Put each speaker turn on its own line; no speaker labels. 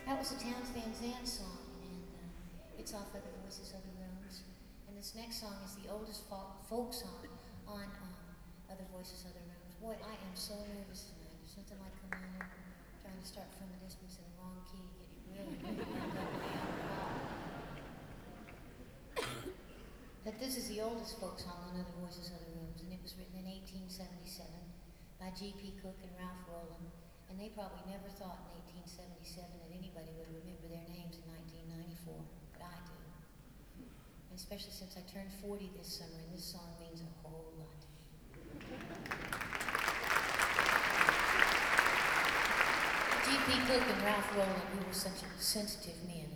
That was a Towns Van Zandt song, and it's off Other Voices, Other Rooms. And this next song is the oldest folk song on Other Voices, Other Rooms. Boy, I am so nervous tonight. There's nothing like coming in here trying to start from a distance in the wrong key to get you really wound up. But this is the oldest folk song on Other Voices, Other Rooms, and it was written in 1877 by G.P. Cook and Ralph Roland. And they probably never thought in 1877 that anybody would remember their names in 1994, but I do. And especially since I turned 40 this summer, and this song means a whole lot. G.P. Cook and Ralph Roland, who were such sensitive men,